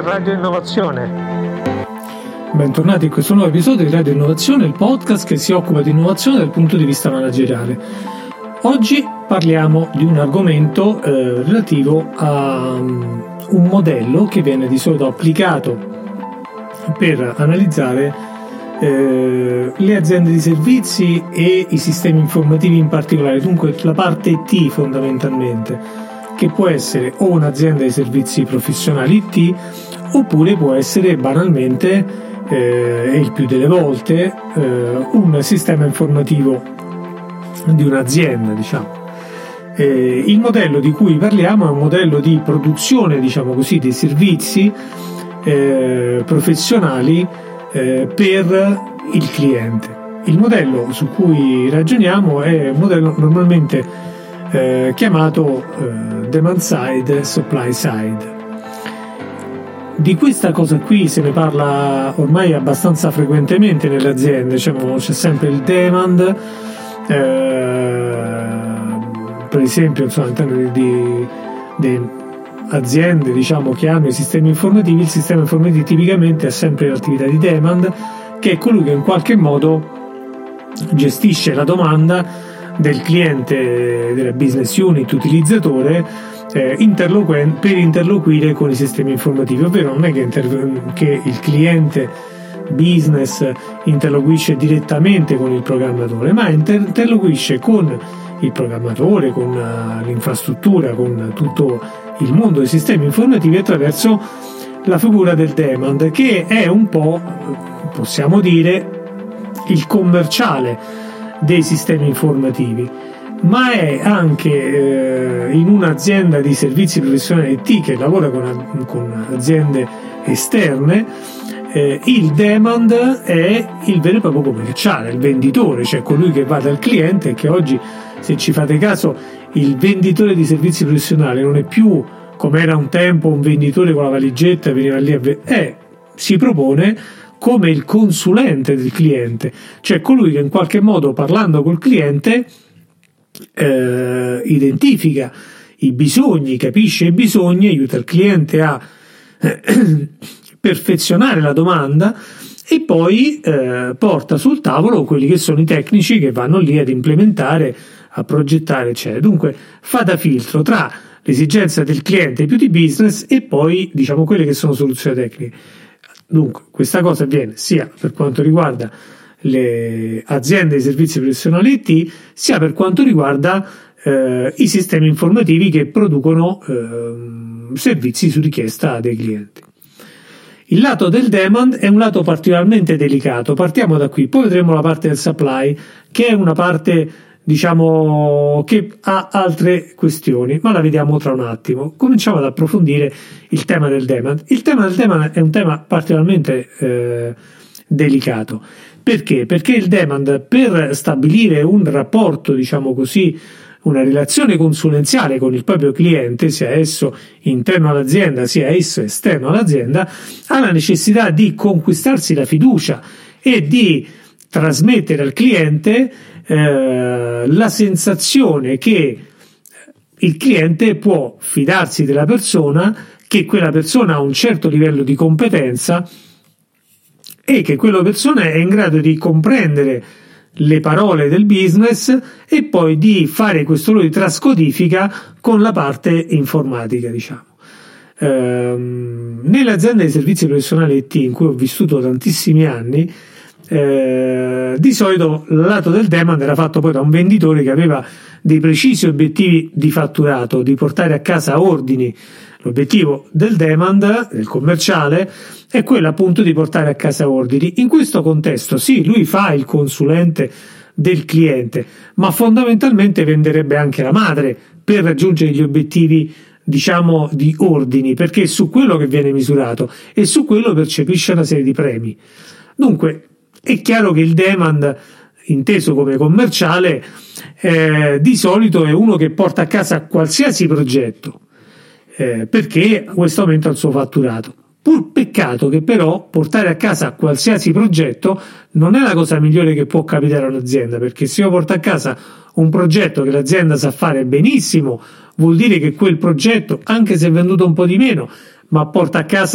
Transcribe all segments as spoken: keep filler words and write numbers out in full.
Radio Innovazione. Bentornati in questo nuovo episodio di Radio Innovazione, il podcast che si occupa di innovazione dal punto di vista manageriale. Oggi parliamo di un argomento eh, relativo a um, un modello che viene di solito applicato per analizzare eh, le aziende di servizi e i sistemi informativi in particolare, dunque la parte I T fondamentalmente, che può essere o un'azienda di servizi professionali I T oppure può essere banalmente eh, e il più delle volte eh, un sistema informativo di un'azienda, diciamo. Eh, il modello di cui parliamo è un modello di produzione, diciamo così, dei servizi eh, professionali eh, per il cliente. Il modello su cui ragioniamo è un modello normalmente eh, chiamato eh, demand side, supply side. Di questa cosa qui se ne parla ormai abbastanza frequentemente nelle aziende, diciamo, c'è sempre il demand, eh, per esempio insomma, all'interno di, di aziende, diciamo, che hanno i sistemi informativi, il sistema informativo tipicamente ha sempre l'attività di demand, che è colui che in qualche modo gestisce la domanda del cliente, della business unit utilizzatore, eh, interloquen- per interloquire con i sistemi informativi, ovvero non è che, inter- che il cliente business interloquisce direttamente con il programmatore, ma inter- interloquisce con il programmatore, con uh, l'infrastruttura, con tutto il mondo dei sistemi informativi attraverso la figura del demand, che è un po', possiamo dire, il commerciale dei sistemi informativi, ma è anche eh, in un'azienda di servizi professionali I T che lavora con, con aziende esterne. Eh, il demand è il vero e proprio commerciale, il venditore, cioè colui che va dal cliente, e che oggi, se ci fate caso, il venditore di servizi professionali non è più come era un tempo un venditore con la valigetta, veniva lì a ve- eh, si propone come il consulente del cliente, cioè colui che in qualche modo, parlando col cliente, eh, identifica i bisogni, capisce i bisogni, aiuta il cliente a eh, perfezionare la domanda e poi eh, porta sul tavolo quelli che sono i tecnici che vanno lì ad implementare, a progettare, eccetera. Dunque fa da filtro tra l'esigenza del cliente più di business e poi, diciamo, quelle che sono soluzioni tecniche. Dunque questa cosa avviene sia per quanto riguarda le aziende di servizi professionali I T, sia per quanto riguarda eh, i sistemi informativi che producono eh, servizi su richiesta dei clienti. Il lato del demand è un lato particolarmente delicato, partiamo da qui, poi vedremo la parte del supply, che è una parte, diciamo, che ha altre questioni, ma la vediamo tra un attimo. Cominciamo ad approfondire il tema del demand. Il tema del demand è un tema particolarmente eh, delicato. Perché? Perché il demand, per stabilire un rapporto, diciamo così, una relazione consulenziale con il proprio cliente, sia esso interno all'azienda sia esso esterno all'azienda, ha la necessità di conquistarsi la fiducia e di trasmettere al cliente eh, la sensazione che il cliente può fidarsi della persona, che quella persona ha un certo livello di competenza e che quella persona è in grado di comprendere le parole del business e poi di fare questo lavoro di trascodifica con la parte informatica, diciamo. Ehm, nelle aziende di servizi professionali I T in cui ho vissuto tantissimi anni, eh, di solito il lato del demand era fatto poi da un venditore che aveva dei precisi obiettivi di fatturato, di portare a casa ordini. L'obiettivo del demand, del commerciale, è quello appunto di portare a casa ordini. In questo contesto sì, lui fa il consulente del cliente, ma fondamentalmente venderebbe anche la madre per raggiungere gli obiettivi, diciamo, di ordini, perché è su quello che viene misurato e su quello percepisce una serie di premi. Dunque è chiaro che il demand, inteso come commerciale, eh, di solito è uno che porta a casa qualsiasi progetto, eh, perché questo aumenta il suo fatturato. Pur peccato che però portare a casa qualsiasi progetto non è la cosa migliore che può capitare a un'azienda, perché se io porto a casa un progetto che l'azienda sa fare benissimo, vuol dire che quel progetto, anche se è venduto un po' di meno, ma porta a casa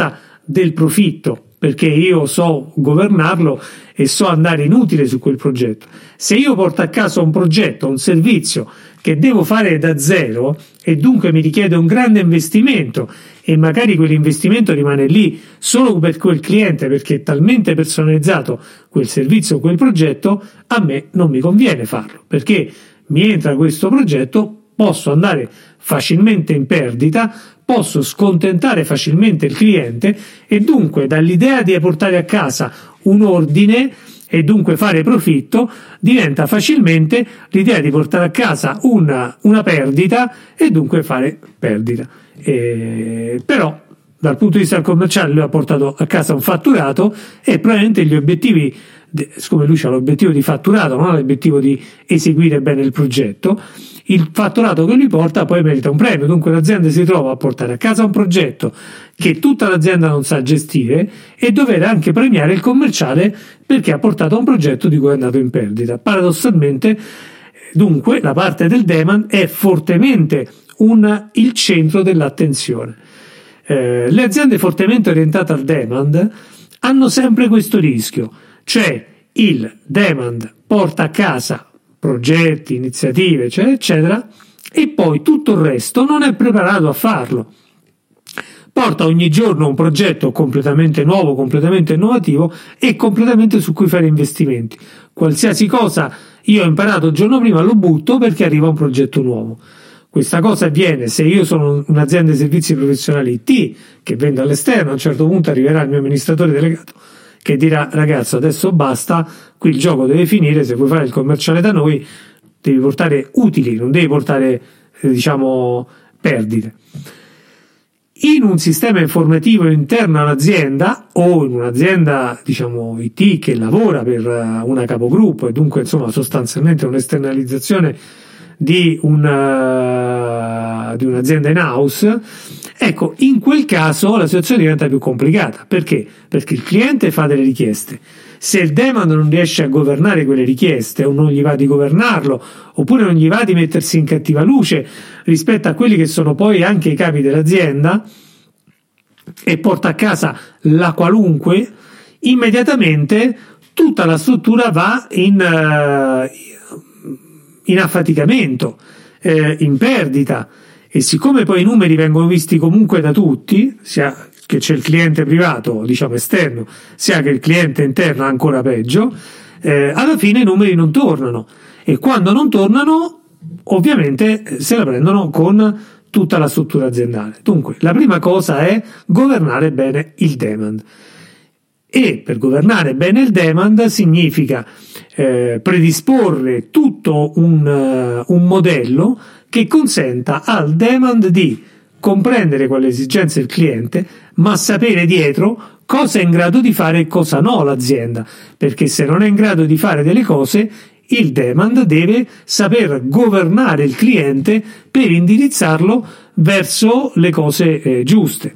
del profitto, perché io so governarlo e so andare in utile su quel progetto. Se io porto a casa un progetto, un servizio che devo fare da zero e dunque mi richiede un grande investimento e magari quell'investimento rimane lì solo per quel cliente perché è talmente personalizzato quel servizio o quel progetto, a me non mi conviene farlo, perché mi entra questo progetto, posso andare facilmente in perdita, posso scontentare facilmente il cliente e dunque dall'idea di portare a casa un ordine e dunque fare profitto diventa facilmente l'idea di portare a casa una, una perdita e dunque fare perdita. E, però dal punto di vista commerciale lui ha portato a casa un fatturato e probabilmente gli obiettivi, siccome lui ha l'obiettivo di fatturato, non ha l'obiettivo di eseguire bene il progetto, il fatturato che lui porta poi merita un premio, dunque l'azienda si trova a portare a casa un progetto che tutta l'azienda non sa gestire e dover anche premiare il commerciale perché ha portato un progetto di cui è andato in perdita. Paradossalmente, dunque, la parte del demand è fortemente un, il centro dell'attenzione. Eh, le aziende fortemente orientate al demand hanno sempre questo rischio, cioè il demand porta a casa progetti, iniziative, eccetera, eccetera, e poi tutto il resto non è preparato a farlo. Porta ogni giorno un progetto completamente nuovo, completamente innovativo e completamente su cui fare investimenti. Qualsiasi cosa io ho imparato il giorno prima lo butto perché arriva un progetto nuovo. Questa cosa avviene se io sono un'azienda di servizi professionali I T che vendo all'esterno, a un certo punto arriverà il mio amministratore delegato che dirà: ragazzo, adesso basta, qui il gioco deve finire, se vuoi fare il commerciale da noi devi portare utili, non devi portare eh, diciamo perdite. In un sistema informativo interno all'azienda o in un'azienda diciamo I T che lavora per una capogruppo e dunque insomma sostanzialmente un'esternalizzazione di, una, di un'azienda in house, ecco, in quel caso la situazione diventa più complicata. Perché? Perché il cliente fa delle richieste. Se il demand non riesce a governare quelle richieste o non gli va di governarlo oppure non gli va di mettersi in cattiva luce rispetto a quelli che sono poi anche i capi dell'azienda e porta a casa la qualunque, immediatamente tutta la struttura va in, uh, in affaticamento, eh, in perdita. E siccome poi i numeri vengono visti comunque da tutti, sia che c'è il cliente privato, diciamo esterno, sia che il cliente interno, ancora peggio, eh, alla fine i numeri non tornano. E quando non tornano, ovviamente se la prendono con tutta la struttura aziendale. Dunque, la prima cosa è governare bene il demand. E per governare bene il demand significa eh, predisporre tutto un, uh, un modello che consenta al demand di comprendere quale esigenze il cliente, ma sapere dietro cosa è in grado di fare e cosa no l'azienda, perché se non è in grado di fare delle cose, il demand deve saper governare il cliente per indirizzarlo verso le cose eh, giuste.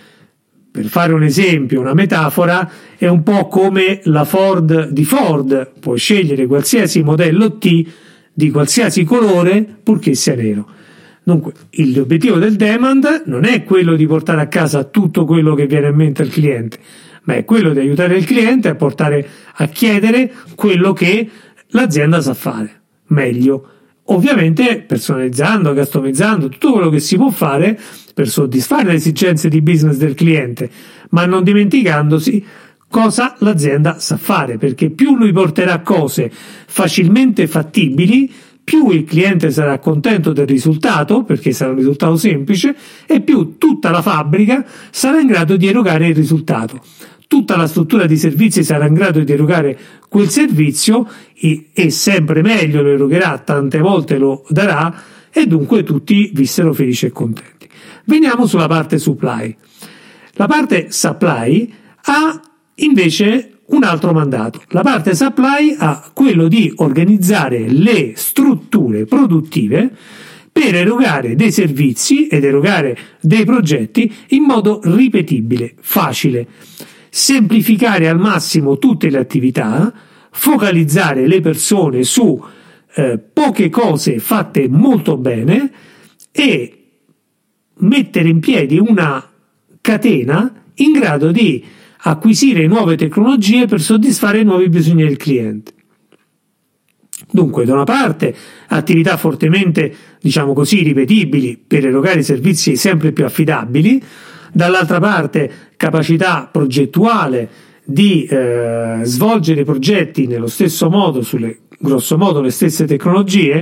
Per fare un esempio, una metafora, è un po' come la Ford di Ford, puoi scegliere qualsiasi modello T di qualsiasi colore purché sia nero. Dunque, l'obiettivo del demand non è quello di portare a casa tutto quello che viene in mente al cliente, ma è quello di aiutare il cliente a portare a chiedere quello che l'azienda sa fare meglio, ovviamente personalizzando, customizzando tutto quello che si può fare per soddisfare le esigenze di business del cliente, ma non dimenticandosi cosa l'azienda sa fare, perché più lui porterà cose facilmente fattibili, più il cliente sarà contento del risultato, perché sarà un risultato semplice, e più tutta la fabbrica sarà in grado di erogare il risultato. Tutta la struttura di servizi sarà in grado di erogare quel servizio e, e sempre meglio lo erogherà, tante volte lo darà, e dunque tutti vissero felici e contenti. Veniamo sulla parte supply. La parte supply ha invece un altro mandato. La parte supply ha quello di organizzare le strutture produttive per erogare dei servizi ed erogare dei progetti in modo ripetibile, facile, semplificare al massimo tutte le attività, focalizzare le persone su eh, poche cose fatte molto bene e mettere in piedi una catena in grado di acquisire nuove tecnologie per soddisfare i nuovi bisogni del cliente. Dunque, da una parte, attività fortemente, diciamo così, ripetibili per erogare servizi sempre più affidabili, dall'altra parte, capacità progettuale di eh, svolgere progetti nello stesso modo, sulle grosso modo le stesse tecnologie,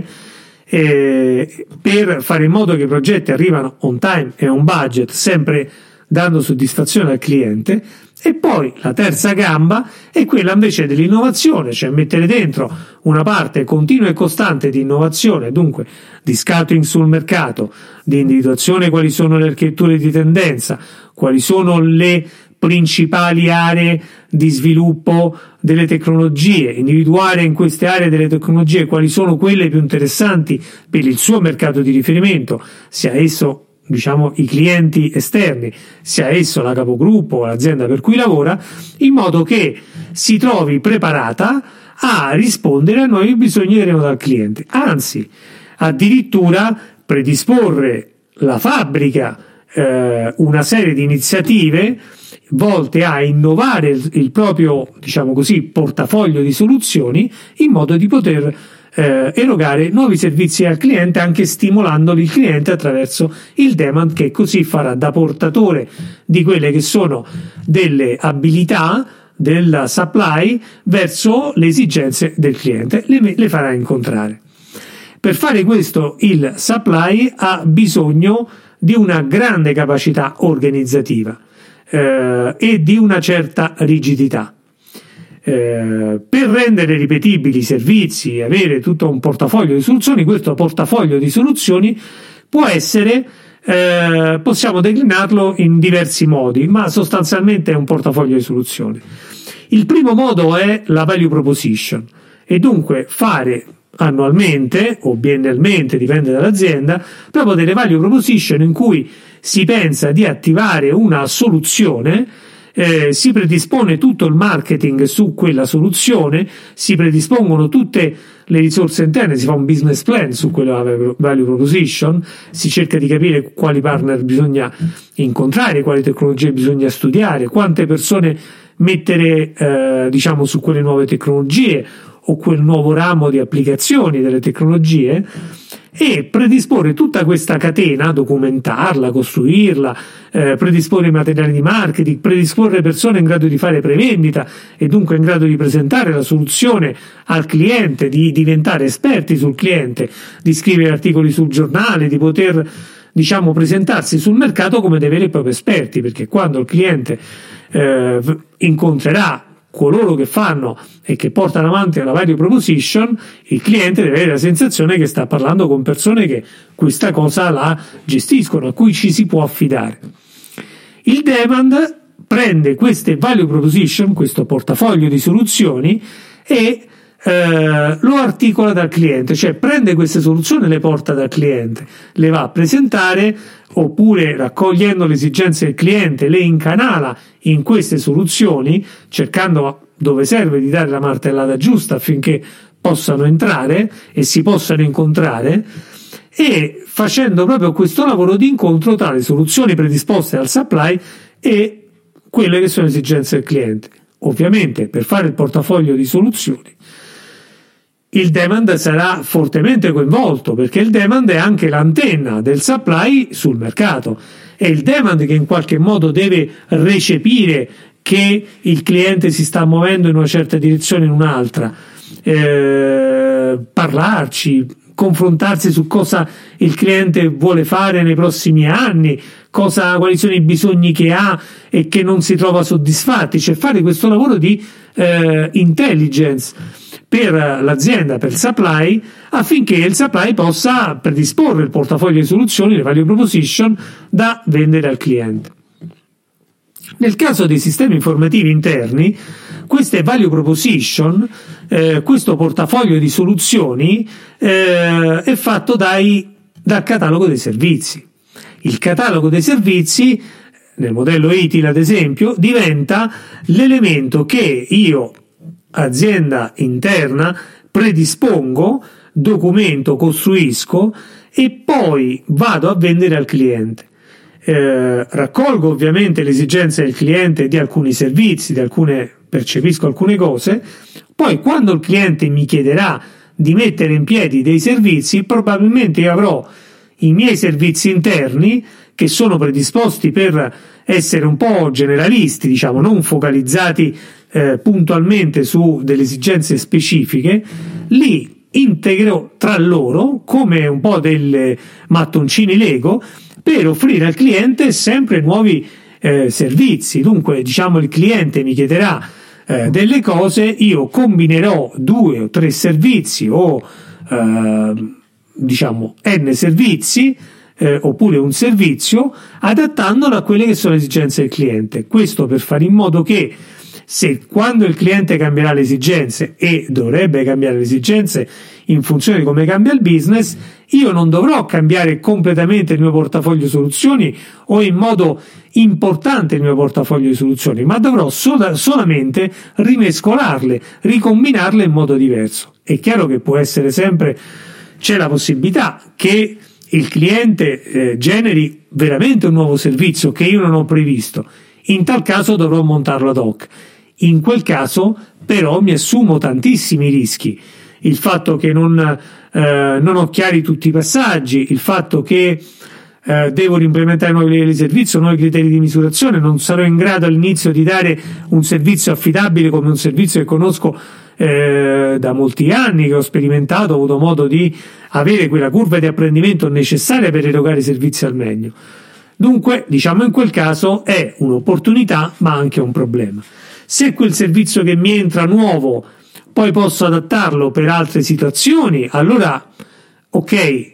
eh, per fare in modo che i progetti arrivano on time e on budget, sempre dando soddisfazione al cliente. E poi la terza gamba è quella invece dell'innovazione, cioè mettere dentro una parte continua e costante di innovazione, dunque di scouting sul mercato, di individuazione quali sono le architetture di tendenza, quali sono le principali aree di sviluppo delle tecnologie, individuare in queste aree delle tecnologie quali sono quelle più interessanti per il suo mercato di riferimento, sia esso diciamo i clienti esterni, sia esso la capogruppo o l'azienda per cui lavora, in modo che si trovi preparata a rispondere ai nuovi bisogni che arrivano dal cliente. Anzi, addirittura predisporre la fabbrica eh, una serie di iniziative volte a innovare il, il proprio, diciamo così, portafoglio di soluzioni in modo di poter Eh, erogare nuovi servizi al cliente, anche stimolando il cliente attraverso il demand, che così farà da portatore di quelle che sono delle abilità della supply verso le esigenze del cliente, le, le farà incontrare. Per fare questo il supply ha bisogno di una grande capacità organizzativa eh, e di una certa rigidità. Eh, per rendere ripetibili i servizi e avere tutto un portafoglio di soluzioni, questo portafoglio di soluzioni può essere, eh, possiamo declinarlo in diversi modi, ma sostanzialmente è un portafoglio di soluzioni. Il primo modo è la value proposition, e dunque fare annualmente o biennalmente, dipende dall'azienda, proprio delle value proposition in cui si pensa di attivare una soluzione. Eh, si predispone tutto il marketing su quella soluzione, si predispongono tutte le risorse interne, si fa un business plan su quella value proposition, si cerca di capire quali partner bisogna incontrare, quali tecnologie bisogna studiare, quante persone mettere eh, diciamo su quelle nuove tecnologie o quel nuovo ramo di applicazioni delle tecnologie, e predisporre tutta questa catena, documentarla, costruirla, eh, predisporre i materiali di marketing, predisporre persone in grado di fare prevendita e dunque in grado di presentare la soluzione al cliente, di diventare esperti sul cliente, di scrivere articoli sul giornale, di poter diciamo presentarsi sul mercato come dei veri e propri esperti, perché quando il cliente eh, incontrerà coloro che fanno e che portano avanti la value proposition, il cliente deve avere la sensazione che sta parlando con persone che questa cosa la gestiscono, a cui ci si può affidare. Il demand prende queste value proposition, questo portafoglio di soluzioni, e eh, lo articola dal cliente, cioè prende queste soluzioni e le porta dal cliente, le va a presentare, oppure raccogliendo le esigenze del cliente le incanala in queste soluzioni, cercando dove serve di dare la martellata giusta affinché possano entrare e si possano incontrare, e facendo proprio questo lavoro di incontro tra le soluzioni predisposte dal supply e quelle che sono le esigenze del cliente. Ovviamente, per fare il portafoglio di soluzioni il demand sarà fortemente coinvolto, perché il demand è anche l'antenna del supply sul mercato, è il demand che in qualche modo deve recepire che il cliente si sta muovendo in una certa direzione o in un'altra, eh, parlarci, confrontarsi su cosa il cliente vuole fare nei prossimi anni, cosa, quali sono i bisogni che ha e che non si trova soddisfatti, cioè fare questo lavoro di eh, intelligence per l'azienda, per il supply, affinché il supply possa predisporre il portafoglio di soluzioni, le value proposition da vendere al cliente. Nel caso dei sistemi informativi interni, queste value proposition, eh, questo portafoglio di soluzioni eh, è fatto dai, dal catalogo dei servizi. Il catalogo dei servizi, nel modello I T I L ad esempio, diventa l'elemento che io, azienda interna, predispongo, documento, costruisco e poi vado a vendere al cliente. eh, raccolgo ovviamente le esigenze del cliente di alcuni servizi, di alcune, percepisco alcune cose, poi quando il cliente mi chiederà di mettere in piedi dei servizi, probabilmente io avrò i miei servizi interni che sono predisposti per essere un po' generalisti, diciamo, non focalizzati eh, puntualmente su delle esigenze specifiche, li integro tra loro come un po' delle mattoncini Lego per offrire al cliente sempre nuovi eh, servizi. Dunque, diciamo, il cliente mi chiederà eh, delle cose, io combinerò due o tre servizi o eh, diciamo n servizi eh, oppure un servizio, adattandolo a quelle che sono le esigenze del cliente. Questo per fare in modo che se quando il cliente cambierà le esigenze, e dovrebbe cambiare le esigenze in funzione di come cambia il business, io non dovrò cambiare completamente il mio portafoglio soluzioni o in modo importante il mio portafoglio di soluzioni, ma dovrò sol- solamente rimescolarle, ricombinarle in modo diverso. È chiaro che può essere sempre, c'è la possibilità che il cliente eh, generi veramente un nuovo servizio che io non ho previsto. In tal caso dovrò montarlo ad hoc. In quel caso però mi assumo tantissimi rischi. Il fatto che non, eh, non ho chiari tutti i passaggi, il fatto che eh, devo reimplementare nuovi livelli di servizio, nuovi criteri di misurazione, non sarò in grado all'inizio di dare un servizio affidabile come un servizio che conosco eh, da molti anni, che ho sperimentato, ho avuto modo di avere quella curva di apprendimento necessaria per erogare i servizi al meglio. Dunque, diciamo, in quel caso è un'opportunità ma anche un problema. Se quel servizio che mi entra nuovo poi posso adattarlo per altre situazioni, allora ok,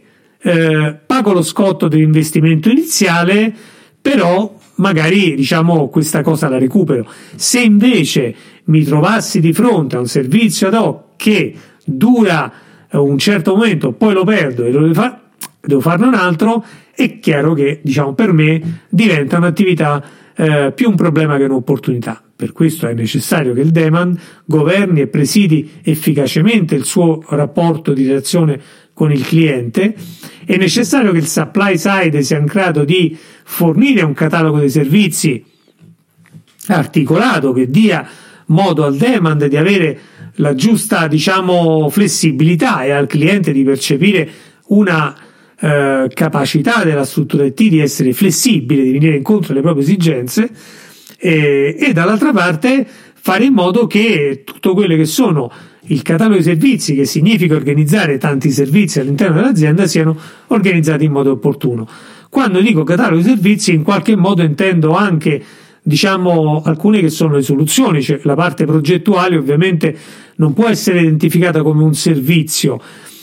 eh, pago lo scotto dell'investimento iniziale, però magari, diciamo, questa cosa la recupero. Se invece mi trovassi di fronte a un servizio ad hoc che dura un certo momento, poi lo perdo e lo devo, far, devo farne un altro, è chiaro che, diciamo, per me diventa un'attività eh, più un problema che un'opportunità. Per questo è necessario che il demand governi e presidi efficacemente il suo rapporto di relazione con il cliente. È necessario che il supply side sia in grado di fornire un catalogo di servizi articolato che dia modo al demand di avere la giusta, diciamo, flessibilità e al cliente di percepire una eh, capacità della struttura I T di essere flessibile, di venire incontro alle proprie esigenze. E, e dall'altra parte fare in modo che tutto quello che sono il catalogo di servizi, che significa organizzare tanti servizi all'interno dell'azienda, siano organizzati in modo opportuno. Quando dico catalogo di servizi, in qualche modo intendo anche, diciamo, alcune che sono le soluzioni, cioè la parte progettuale ovviamente non può essere identificata come un servizio,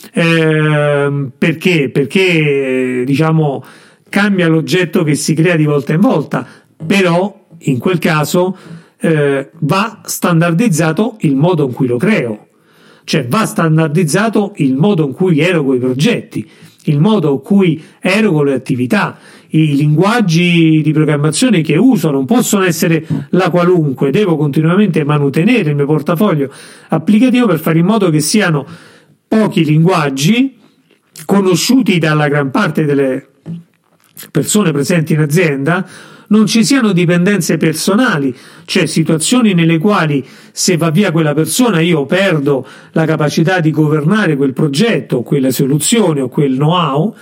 eh, perché? Perché, diciamo, cambia l'oggetto che si crea di volta in volta, però in quel caso eh, va standardizzato il modo in cui lo creo, cioè va standardizzato il modo in cui erogo i progetti, il modo in cui erogo le attività. I linguaggi di programmazione che uso non possono essere la qualunque, devo continuamente manutenere il mio portafoglio applicativo per fare in modo che siano pochi linguaggi conosciuti dalla gran parte delle persone presenti in azienda, non ci siano dipendenze personali, cioè situazioni nelle quali se va via quella persona io perdo la capacità di governare quel progetto, quella soluzione o quel know-how,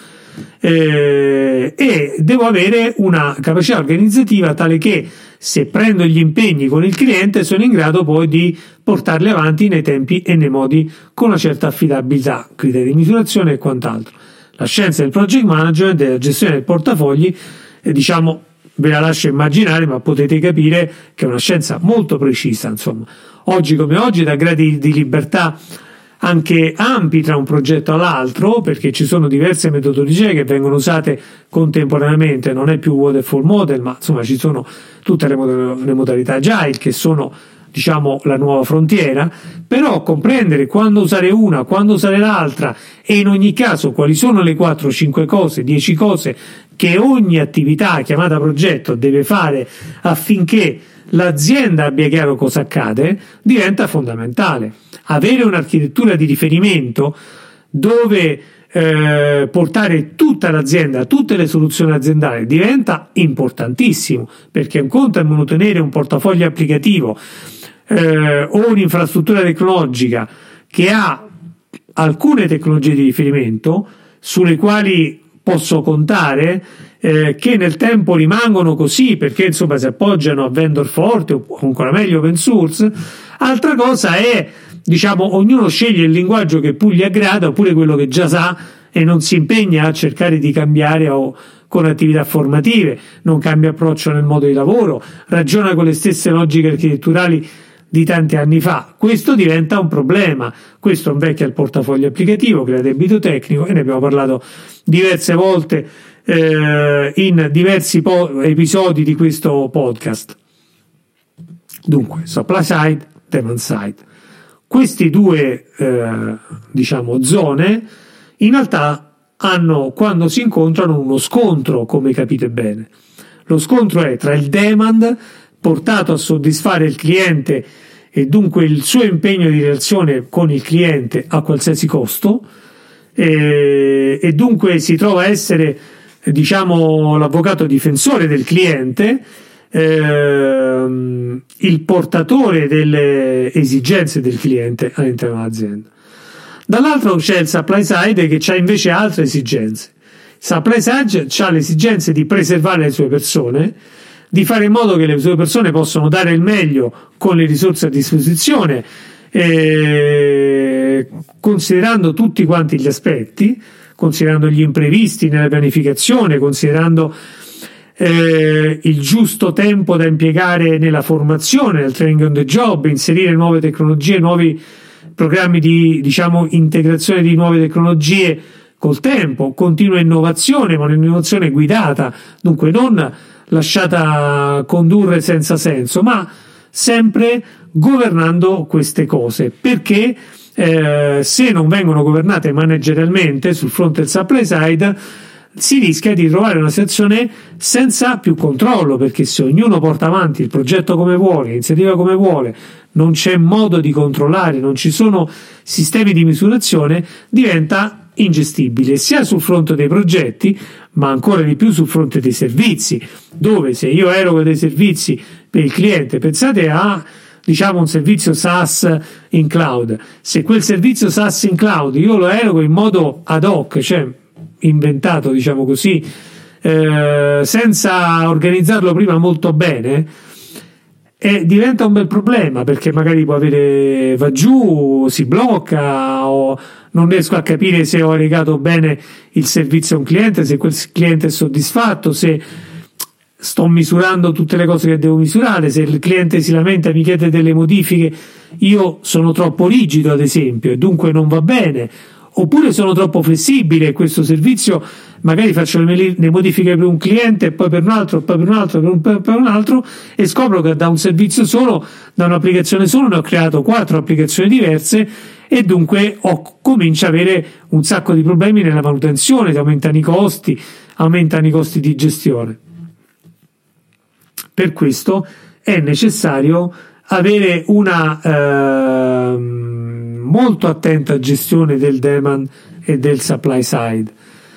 eh, e devo avere una capacità organizzativa tale che se prendo gli impegni con il cliente sono in grado poi di portarli avanti nei tempi e nei modi con una certa affidabilità, criteri di misurazione e quant'altro. La scienza del project management, della gestione del portafogli, eh, diciamo, ve la lascio immaginare, ma potete capire che è una scienza molto precisa, insomma. Oggi come oggi dà gradi di libertà anche ampi tra un progetto all'altro, perché ci sono diverse metodologie che vengono usate contemporaneamente, non è più waterfall model, ma insomma ci sono tutte le, mod- le modalità agile che sono, diciamo, la nuova frontiera. Però comprendere quando usare una, quando usare l'altra e in ogni caso quali sono le quattro, cinque cose, dieci cose che ogni attività chiamata progetto deve fare affinché l'azienda abbia chiaro cosa accade, diventa fondamentale. Avere un'architettura di riferimento dove eh, portare tutta l'azienda, tutte le soluzioni aziendali diventa importantissimo, perché un conto è mantenere un portafoglio applicativo eh, o un'infrastruttura tecnologica che ha alcune tecnologie di riferimento sulle quali posso contare, eh, che nel tempo rimangono così perché insomma si appoggiano a vendor forte o ancora meglio open source. Altra cosa è, diciamo, ognuno sceglie il linguaggio che più gli aggrada oppure quello che già sa e non si impegna a cercare di cambiare o con attività formative, non cambia approccio nel modo di lavoro, ragiona con le stesse logiche architetturali di tanti anni fa. Questo diventa un problema, questo invecchia il portafoglio applicativo, crea debito tecnico, e ne abbiamo parlato diverse volte eh, in diversi po- episodi di questo podcast. Dunque, supply side, demand side. Questi due eh, diciamo zone in realtà hanno, quando si incontrano, uno scontro, come capite bene. Lo scontro è tra il demand portato a soddisfare il cliente e dunque il suo impegno di relazione con il cliente a qualsiasi costo, e, e dunque si trova a essere, diciamo, l'avvocato difensore del cliente, ehm, il portatore delle esigenze del cliente all'interno dell'azienda. Dall'altro c'è il supply side che ha invece altre esigenze. Il supply side ha le esigenze di preservare le sue persone, di fare in modo che le sue persone possano dare il meglio con le risorse a disposizione, eh, considerando tutti quanti gli aspetti, considerando gli imprevisti nella pianificazione, considerando eh, il giusto tempo da impiegare nella formazione, nel training on the job, inserire nuove tecnologie, nuovi programmi di, diciamo, integrazione di nuove tecnologie col tempo, continua innovazione, ma un'innovazione guidata, dunque non lasciata condurre senza senso, ma sempre governando queste cose, perché eh, se non vengono governate managerialmente sul fronte del supply side si rischia di trovare una situazione senza più controllo, perché se ognuno porta avanti il progetto come vuole, l'iniziativa come vuole, non c'è modo di controllare, non ci sono sistemi di misurazione, diventa ingestibile sia sul fronte dei progetti ma ancora di più sul fronte dei servizi, dove se io erogo dei servizi per il cliente, pensate a, diciamo, un servizio SaaS in cloud, se quel servizio SaaS in cloud io lo erogo in modo ad hoc, cioè inventato, diciamo così, eh, senza organizzarlo prima molto bene, e diventa un bel problema, perché magari può avere, va giù, si blocca, o non riesco a capire se ho erogato bene il servizio a un cliente, se quel cliente è soddisfatto, se sto misurando tutte le cose che devo misurare, se il cliente si lamenta e mi chiede delle modifiche, io sono troppo rigido ad esempio e dunque non va bene, oppure sono troppo flessibile e questo servizio magari faccio le, le modifiche per un cliente e poi per un altro, poi per un altro, per un, per un altro, e scopro che da un servizio solo, da un'applicazione solo, ne ho creato quattro applicazioni diverse e dunque ho, comincio a avere un sacco di problemi nella manutenzione, aumentano i costi, aumentano i costi di gestione. Per questo è necessario avere una eh, molto attenta gestione del demand e del supply side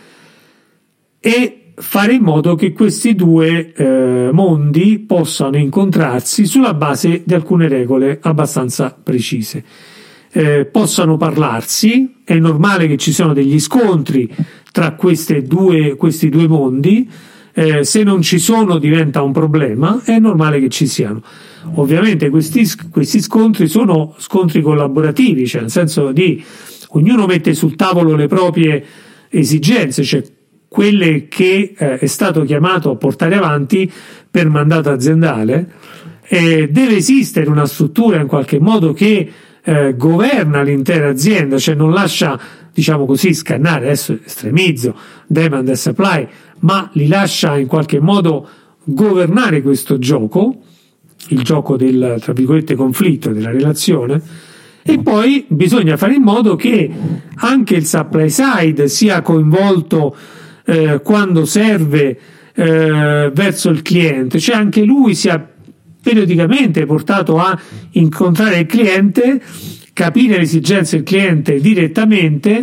e fare in modo che questi due eh, mondi possano incontrarsi sulla base di alcune regole abbastanza precise. Eh, possano parlarsi, è normale che ci siano degli scontri tra queste due, questi due mondi, eh, se non ci sono diventa un problema, è normale che ci siano. Ovviamente questi, questi scontri sono scontri collaborativi, cioè nel senso di ognuno mette sul tavolo le proprie esigenze, cioè quelle che eh, è stato chiamato a portare avanti per mandato aziendale, e deve esistere una struttura in qualche modo che eh, governa l'intera azienda, cioè non lascia, diciamo così, scannare, adesso estremizzo, demand e supply, ma li lascia in qualche modo governare questo gioco, il gioco del, tra virgolette, conflitto, della relazione. E poi bisogna fare in modo che anche il supply side sia coinvolto eh, quando serve eh, verso il cliente, cioè anche lui sia periodicamente portato a incontrare il cliente, capire le esigenze del cliente direttamente,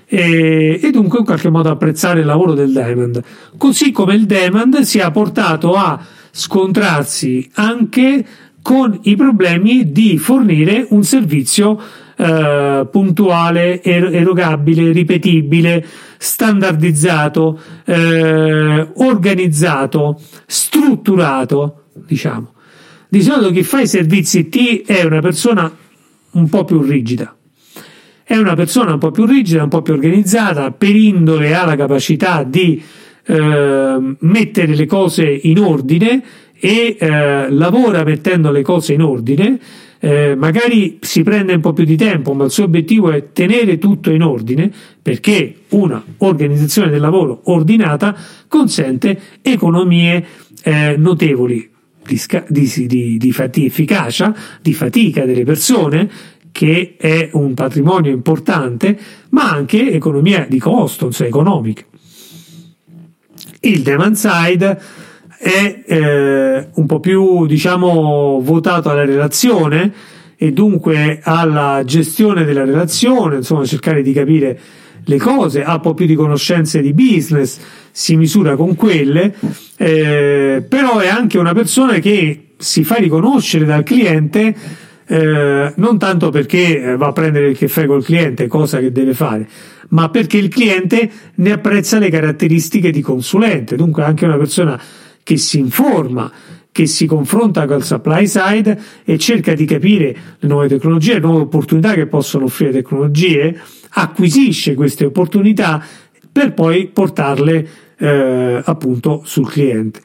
e, e dunque in qualche modo apprezzare il lavoro del Demand, così come il Demand sia portato a scontrarsi anche con i problemi di fornire un servizio eh, puntuale, er- erogabile, ripetibile, standardizzato, eh, organizzato, strutturato, diciamo. Di solito chi fa i servizi T è una persona un po' più rigida, è una persona un po' più rigida, un po' più organizzata, per indole ha la capacità di eh, mettere le cose in ordine e eh, lavora mettendo le cose in ordine, eh, magari si prende un po' più di tempo, ma il suo obiettivo è tenere tutto in ordine, perché una organizzazione del lavoro ordinata consente economie eh, notevoli di, di, di, di fatica, efficacia, di fatica delle persone, che è un patrimonio importante, ma anche economia di costo, insomma, economica. Il demand side è eh, un po' più, diciamo, votato alla relazione e dunque alla gestione della relazione, insomma cercare di capire le cose, ha un po' più di conoscenze di business, si misura con quelle, eh, però è anche una persona che si fa riconoscere dal cliente, eh, non tanto perché va a prendere il caffè col cliente, cosa che deve fare, ma perché il cliente ne apprezza le caratteristiche di consulente, dunque anche una persona che si informa, che si confronta col supply side e cerca di capire le nuove tecnologie, le nuove opportunità che possono offrire tecnologie, acquisisce queste opportunità per poi portarle eh, appunto sul cliente.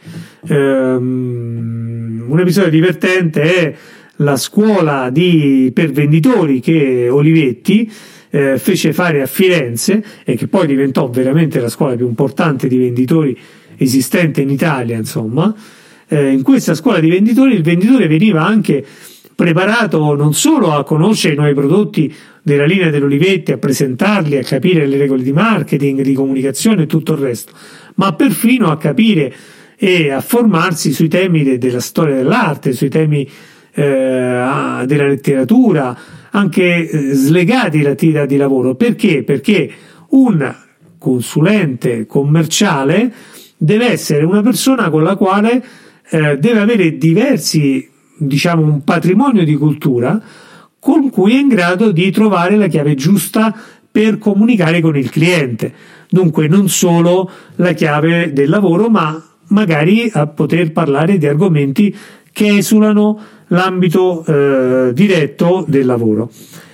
Um, un episodio divertente è la scuola di, per venditori che Olivetti eh, fece fare a Firenze e che poi diventò veramente la scuola più importante di venditori esistente in Italia, insomma. Eh, in questa scuola di venditori il venditore veniva anche preparato non solo a conoscere i nuovi prodotti della linea dell'Olivetti, a presentarli, a capire le regole di marketing, di comunicazione e tutto il resto, ma perfino a capire e a formarsi sui temi de- della storia dell'arte, sui temi eh, della letteratura, anche eh, slegati dall'attività di lavoro. Perché? Perché un consulente commerciale deve essere una persona con la quale eh, deve avere diversi, diciamo, un patrimonio di cultura con cui è in grado di trovare la chiave giusta per comunicare con il cliente. Dunque non solo la chiave del lavoro, ma magari a poter parlare di argomenti che esulano l'ambito eh, diretto del lavoro.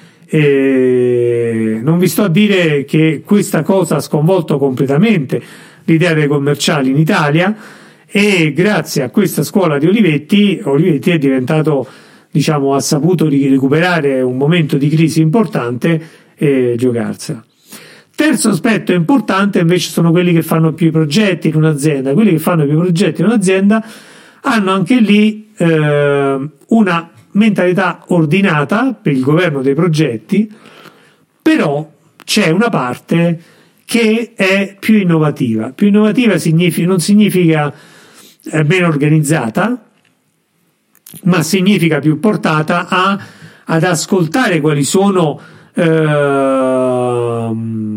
E non vi sto a dire che questa cosa ha sconvolto completamente l'idea dei commerciali in Italia, e grazie a questa scuola di Olivetti, Olivetti è diventato, diciamo, ha saputo recuperare un momento di crisi importante e giocarsela. Terzo aspetto importante invece sono quelli che fanno più progetti in un'azienda. Quelli che fanno più progetti in un'azienda hanno anche lì eh, una mentalità ordinata per il governo dei progetti, però c'è una parte che è più innovativa. Più innovativa significa, non significa eh, meno organizzata, ma significa più portata a, ad ascoltare quali sono eh,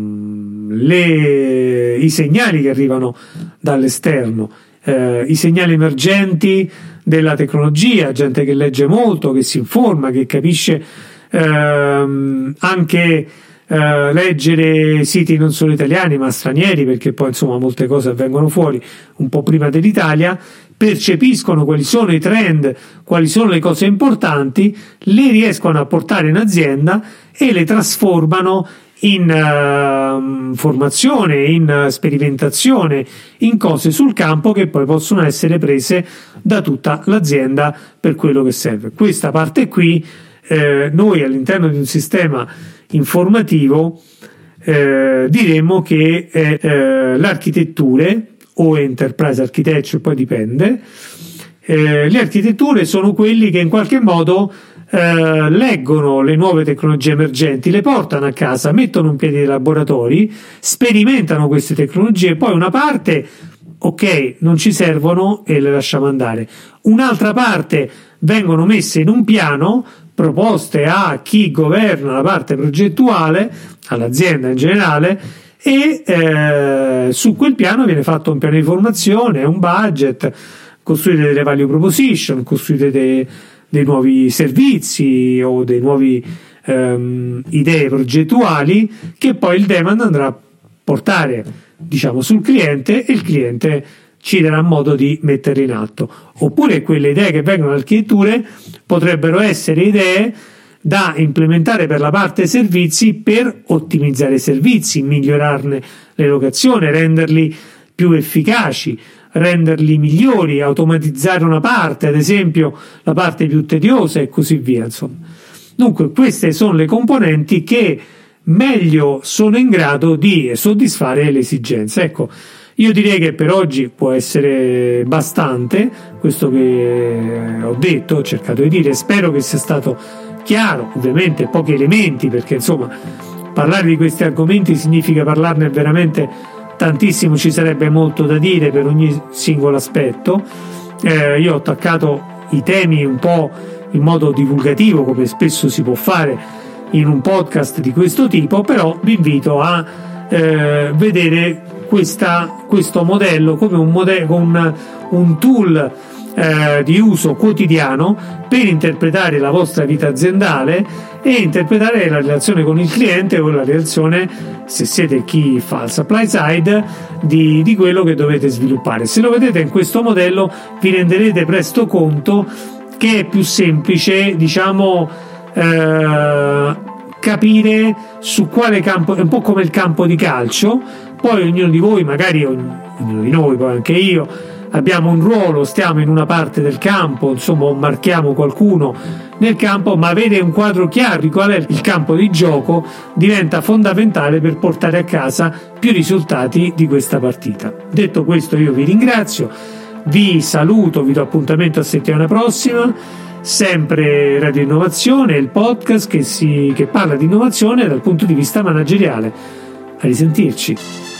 le, i segnali che arrivano dall'esterno, eh, i segnali emergenti della tecnologia, gente che legge molto, che si informa, che capisce eh, anche Uh, leggere siti non solo italiani ma stranieri, perché poi insomma molte cose avvengono fuori un po' prima dell'Italia, percepiscono quali sono i trend, quali sono le cose importanti, le riescono a portare in azienda e le trasformano in uh, formazione, in uh, sperimentazione, in cose sul campo che poi possono essere prese da tutta l'azienda per quello che serve. Questa parte qui eh, noi all'interno di un sistema informativo eh, diremmo che eh, eh, le architetture o enterprise architecture, poi dipende, eh, le architetture sono quelli che in qualche modo eh, leggono le nuove tecnologie emergenti, le portano a casa, mettono in piedi dei laboratori, sperimentano queste tecnologie, poi una parte ok, non ci servono e le lasciamo andare, un'altra parte vengono messe in un piano proposte a chi governa la parte progettuale, all'azienda in generale, e eh, su quel piano viene fatto un piano di formazione, un budget, costruite delle value proposition, costruite dei, dei nuovi servizi o dei nuovi ehm, idee progettuali che poi il demand andrà a portare, diciamo, sul cliente, e il cliente ci darà modo di metterle in atto. Oppure quelle idee che vengono da architetture potrebbero essere idee da implementare per la parte servizi per ottimizzare i servizi, migliorarne l'erogazione, renderli più efficaci, renderli migliori, automatizzare una parte, ad esempio la parte più tediosa, e così via. Insomma, dunque queste sono le componenti che meglio sono in grado di soddisfare le esigenze. Ecco, io direi che per oggi può essere bastante questo che ho detto, ho cercato di dire. Spero che sia stato chiaro, ovviamente pochi elementi, perché insomma parlare di questi argomenti significa parlarne veramente tantissimo, ci sarebbe molto da dire per ogni singolo aspetto. Eh, io ho attaccato i temi un po' in modo divulgativo, come spesso si può fare in un podcast di questo tipo, però vi invito a eh, vedere questa, questo modello come un, modello, un, un tool eh, di uso quotidiano per interpretare la vostra vita aziendale e interpretare la relazione con il cliente o la relazione, se siete chi fa il supply side, di, di quello che dovete sviluppare. Se lo vedete in questo modello vi renderete presto conto che è più semplice, diciamo, eh, capire su quale campo, è un po' come il campo di calcio. Poi ognuno di voi, magari ognuno di noi, poi anche io, abbiamo un ruolo, stiamo in una parte del campo, insomma, marchiamo qualcuno nel campo, ma avere un quadro chiaro di qual è il campo di gioco diventa fondamentale per portare a casa più risultati di questa partita. Detto questo, io vi ringrazio, vi saluto, vi do appuntamento a settimana prossima, sempre Radio Innovazione, il podcast che, si, che parla di innovazione dal punto di vista manageriale. A risentirci.